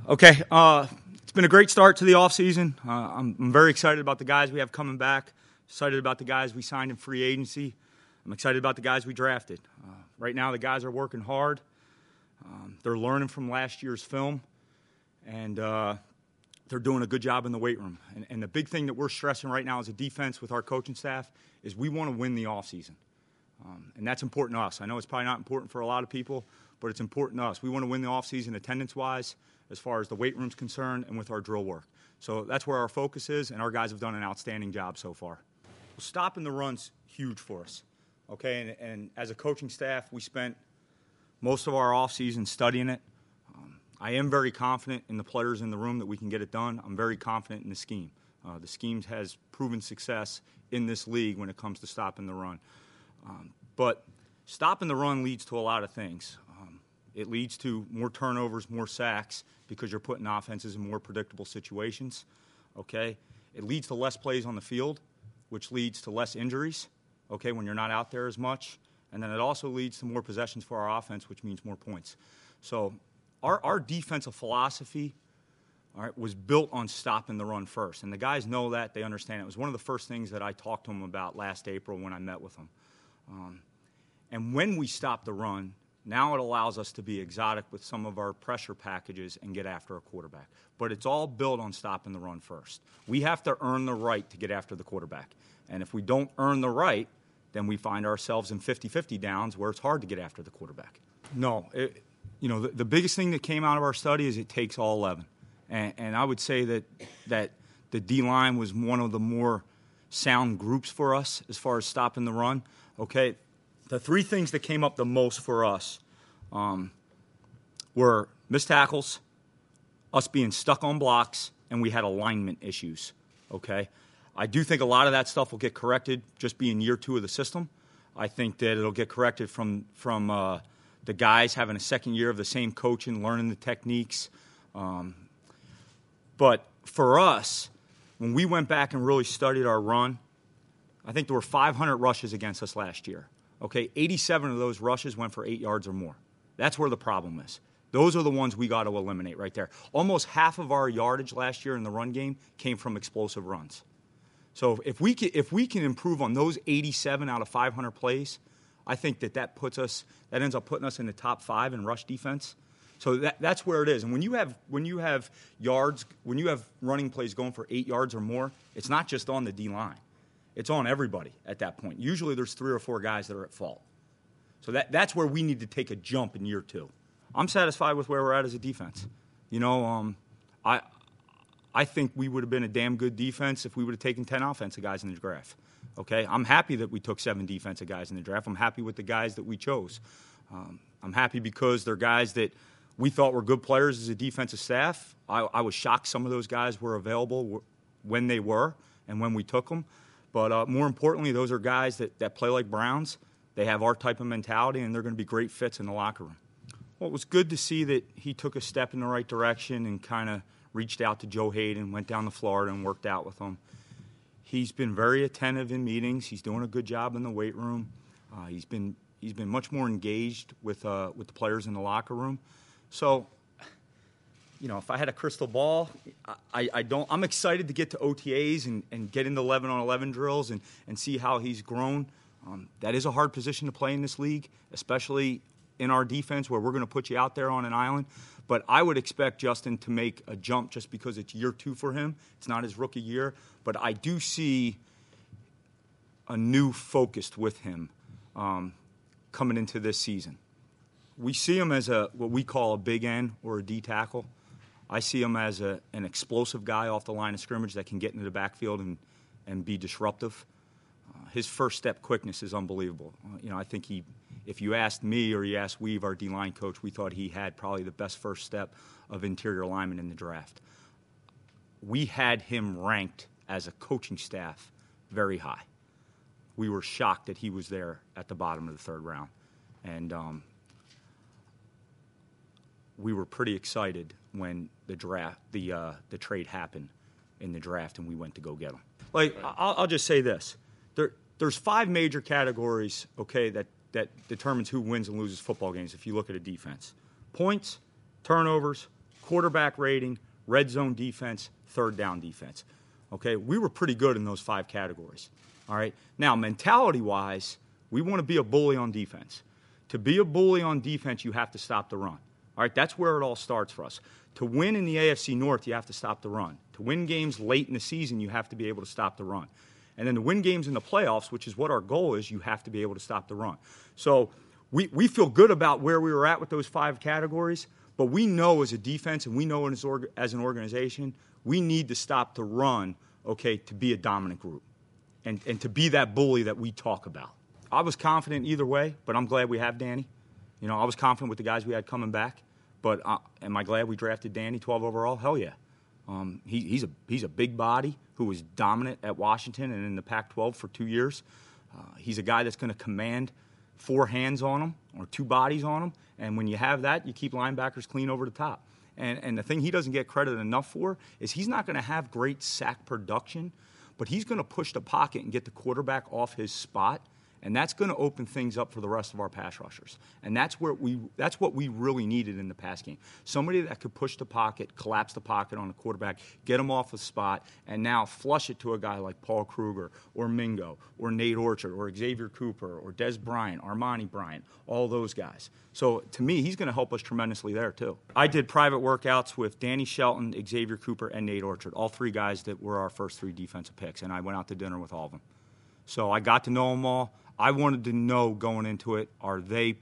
Okay, it's been a great start to the offseason. I'm very excited about the guys we have coming back, excited about the guys we signed in free agency. I'm excited about the guys we drafted. Right now, the guys are working hard. They're learning from last year's film, and they're doing a good job in the weight room. And the big thing that we're stressing right now as a defense with our coaching staff is we want to win the offseason. And that's important to us. I know it's probably not important for a lot of people, but it's important to us. We want to win the offseason attendance-wise, as far as the weight room's concerned, and with our drill work. So that's where our focus is, and our guys have done an outstanding job so far. Well, stopping the run's huge for us, okay? And as a coaching staff, we spent most of our offseason studying it. I am very confident in the players in the room that we can get it done. I'm very confident in the scheme. The scheme has proven success in this league when it comes to stopping the run. But stopping the run leads to a lot of things. It leads to more turnovers, more sacks, because you're putting offenses in more predictable situations, okay? It leads to less plays on the field, which leads to less injuries, okay, when you're not out there as much. And then it also leads to more possessions for our offense, which means more points. So our defensive philosophy, all right, was built on stopping the run first. And the guys know that. They understand it. It was one of the first things that I talked to them about last April when I met with them. And when we stop the run, now it allows us to be exotic with some of our pressure packages and get after a quarterback. But it's all built on stopping the run first. We have to earn the right to get after the quarterback. And if we don't earn the right, then we find ourselves in 50-50 downs where it's hard to get after the quarterback. No, the biggest thing that came out of our study is it takes all 11. And I would say that the D-line was one of the more sound groups for us as far as stopping the run. Okay, the three things that came up the most for us were missed tackles, us being stuck on blocks, and we had alignment issues, okay? I do think a lot of that stuff will get corrected just being year 2 of the system. I think that it'll get corrected from the guys having a second year of the same coach and learning the techniques. But for us, when we went back and really studied our run, I think there were 500 rushes against us last year. Okay, 87 of those rushes went for 8 yards or more. That's where the problem is. Those are the ones we got to eliminate right there. Almost half of our yardage last year in the run game came from explosive runs. So if we can improve on those 87 out of 500 plays, I think that ends up putting us in the top 5 in rush defense. So that's where it is. And when you have running plays going for 8 yards or more, it's not just on the D-line. It's on everybody at that point. Usually there's 3 or 4 guys that are at fault. So that's where we need to take a jump in year 2. I'm satisfied with where we're at as a defense. I think we would have been a damn good defense if we would have taken 10 offensive guys in the draft. Okay, I'm happy that we took 7 defensive guys in the draft. I'm happy with the guys that we chose. I'm happy because they're guys that we thought were good players as a defensive staff. I was shocked some of those guys were available when they were and when we took them. But more importantly, those are guys that play like Browns. They have our type of mentality, and they're going to be great fits in the locker room. Well, it was good to see that he took a step in the right direction and kind of reached out to Joe Hayden, went down to Florida and worked out with him. He's been very attentive in meetings. He's doing a good job in the weight room. He's been much more engaged with the players in the locker room. So, if I had a crystal ball, I don't. I'm excited to get to OTAs and get into 11-on-11 drills and see how he's grown. That is a hard position to play in this league, especially in our defense where we're going to put you out there on an island. But I would expect Justin to make a jump just because it's year 2 for him. It's not his rookie year. But I do see a new focus with him coming into this season. We see him as what we call a big end or a D tackle. I see him as an explosive guy off the line of scrimmage that can get into the backfield and be disruptive. His first step quickness is unbelievable. I think if you asked me or you asked Weave, our D-line coach, we thought he had probably the best first step of interior lineman in the draft. We had him ranked as a coaching staff very high. We were shocked that he was there at the bottom of the 3rd round. And we were pretty excited when the trade happened in the draft and we went to go get him. I'll just say this. There's 5 major categories, okay, that determines who wins and loses football games if you look at a defense. Points, turnovers, quarterback rating, red zone defense, third down defense. Okay, we were pretty good in those 5 categories. All right, now mentality-wise, we want to be a bully on defense. To be a bully on defense, you have to stop the run. All right, that's where it all starts for us. To win in the AFC North, you have to stop the run. To win games late in the season, you have to be able to stop the run. And then to win games in the playoffs, which is what our goal is, you have to be able to stop the run. So we feel good about where we were at with those 5 categories, but we know as a defense and we know as an organization, we need to stop the run, okay, to be a dominant group and to be that bully that we talk about. I was confident either way, but I'm glad we have Danny. You know, I was confident with the guys we had coming back, but am I glad we drafted Danny 12 overall? Hell yeah. He's a big body who was dominant at Washington and in the Pac-12 for 2 years. He's a guy that's going to command 4 hands on him or 2 bodies on him, and when you have that, you keep linebackers clean over the top. And the thing he doesn't get credit enough for is he's not going to have great sack production, but he's going to push the pocket and get the quarterback off his spot, and that's going to open things up for the rest of our pass rushers. And that's what we really needed in the pass game. Somebody that could push the pocket, collapse the pocket on the quarterback, get him off the spot, and now flush it to a guy like Paul Kruger or Mingo or Nate Orchard or Xavier Cooper or Des Bryant, Armani Bryant, all those guys. So to me, he's going to help us tremendously there too. I did private workouts with Danny Shelton, Xavier Cooper, and Nate Orchard, all 3 guys that were our first 3 defensive picks, and I went out to dinner with all of them. So I got to know them all. I wanted to know going into it, are they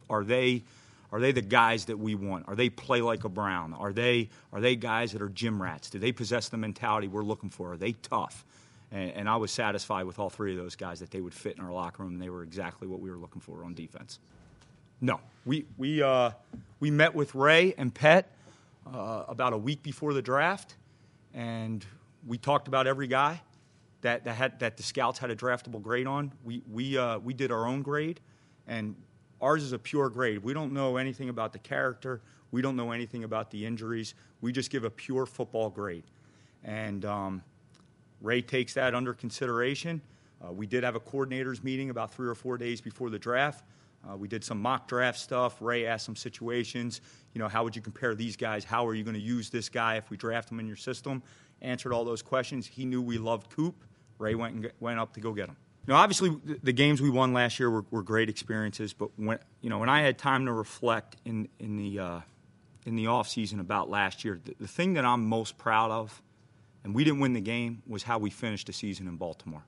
the guys that we want? Are they play like a Brown? Are they guys that are gym rats? Do they possess the mentality we're looking for? Are they tough? And I was satisfied with all 3 of those guys that they would fit in our locker room, and they were exactly what we were looking for on defense. No, we met with Ray and Pet about a week before the draft, and we talked about every guy that the scouts had a draftable grade on. We did our own grade, and ours is a pure grade. We don't know anything about the character. We don't know anything about the injuries. We just give a pure football grade. And Ray takes that under consideration. We did have a coordinators meeting about 3 or 4 days before the draft. We did some mock draft stuff. Ray asked some situations. You know, how would you compare these guys? How are you going to use this guy if we draft him in your system? Answered all those questions. He knew we loved Coop. Ray went up to go get him. Now, obviously, the games we won last year were great experiences. But when I had time to reflect in the off season about last year, the thing that I'm most proud of, and we didn't win the game, was how we finished the season in Baltimore.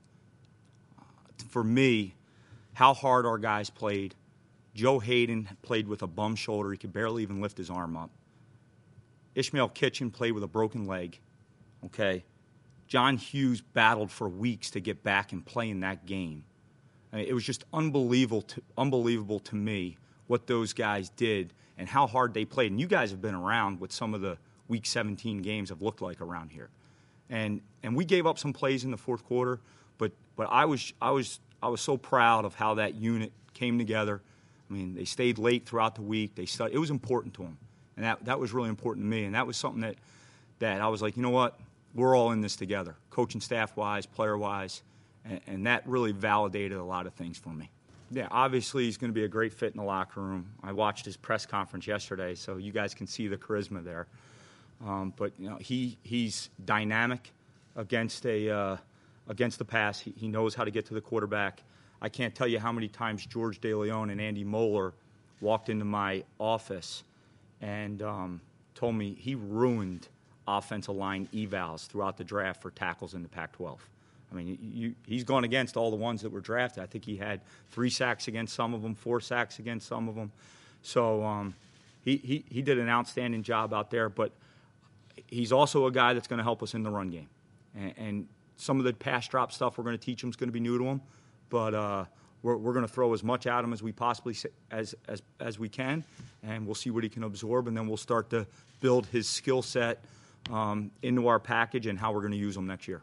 For me, how hard our guys played. Joe Hayden played with a bum shoulder. He could barely even lift his arm up. Ishmael Kitchen played with a broken leg. Okay. John Hughes battled for weeks to get back and play in that game. I mean, it was just unbelievable to me what those guys did and how hard they played. And you guys have been around what some of the Week 17 games have looked like around here. And we gave up some plays in the fourth quarter, but I was so proud of how that unit came together. I mean, they stayed late throughout the week. It was important to them, and that was really important to me. And that was something that I was like, you know what, we're all in this together, coaching staff-wise, player-wise, and that really validated a lot of things for me. Yeah, obviously he's going to be a great fit in the locker room. I watched his press conference yesterday, so you guys can see the charisma there. But you know, he's dynamic against the pass. He knows how to get to the quarterback. I can't tell you how many times George DeLeon and Andy Moeller walked into my office and told me he ruined offensive line evals throughout the draft for tackles in the Pac-12. I mean, he's gone against all the ones that were drafted. I think he had 3 sacks against some of them, 4 sacks against some of them. So he did an outstanding job out there. But he's also a guy that's going to help us in the run game. And some of the pass drop stuff we're going to teach him is going to be new to him. But we're going to throw as much at him as we possibly as we can, and we'll see what he can absorb, and then we'll start to build his skill set into our package and how we're going to use him next year.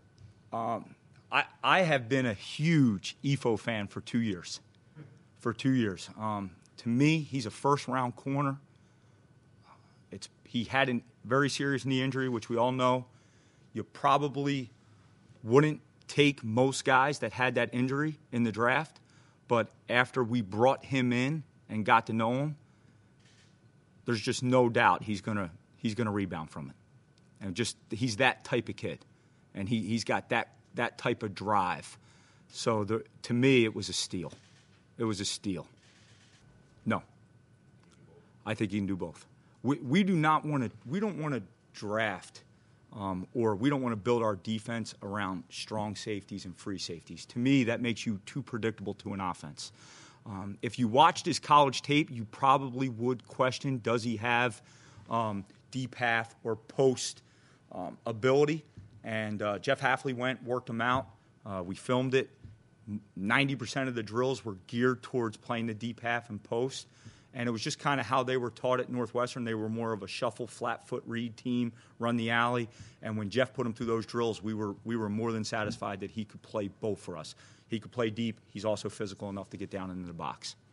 I have been a huge EFO fan for 2 years. To me, he's a first-round corner. He had a very serious knee injury, which we all know. You probably wouldn't take most guys that had that injury in the draft, but after we brought him in and got to know him, there's just no doubt he's gonna he's going to rebound from it. And just he's that type of kid, and he's got that type of drive. So to me, it was a steal. It was a steal. No, I think he can do both. We don't want to draft, or we don't want to build our defense around strong safeties and free safeties. To me, that makes you too predictable to an offense. If you watched his college tape, you probably would question, does he have deep path or post ability? And Jeff Hafley worked him out. We filmed it. 90% of the drills were geared towards playing the deep half and post. And it was just kind of how they were taught at Northwestern. They were more of a shuffle, flat foot read team, run the alley. And when Jeff put him through those drills, we were more than satisfied that he could play both for us. He could play deep. He's also physical enough to get down into the box.